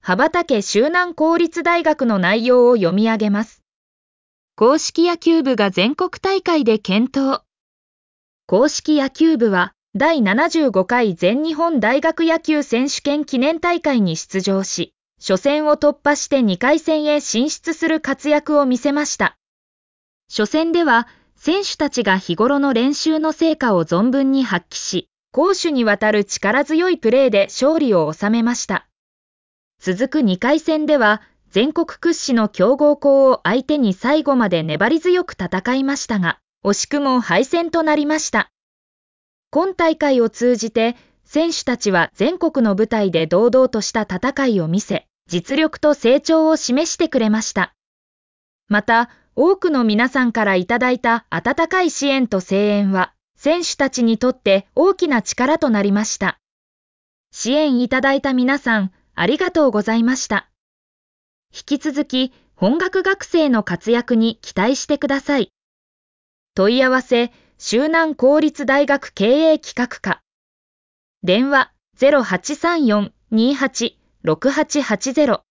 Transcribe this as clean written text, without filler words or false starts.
羽ばたけ周南公立大学の内容を読み上げます。硬式野球部が全国大会で検討。硬式野球部は第75回全日本大学野球選手権記念大会に出場し、初戦を突破して2回戦へ進出する活躍を見せました。初戦では選手たちが日頃の練習の成果を存分に発揮し、攻守にわたる力強いプレーで勝利を収めました。続く2回戦では全国屈指の強豪校を相手に最後まで粘り強く戦いましたが、惜しくも敗戦となりました。今大会を通じて選手たちは全国の舞台で堂々とした戦いを見せ、実力と成長を示してくれました。また、多くの皆さんからいただいた温かい支援と声援は、選手たちにとって大きな力となりました。支援いただいた皆さん、ありがとうございました。引き続き、本学学生の活躍に期待してください。問い合わせ、周南公立大学経営企画課。電話、0834-28-6880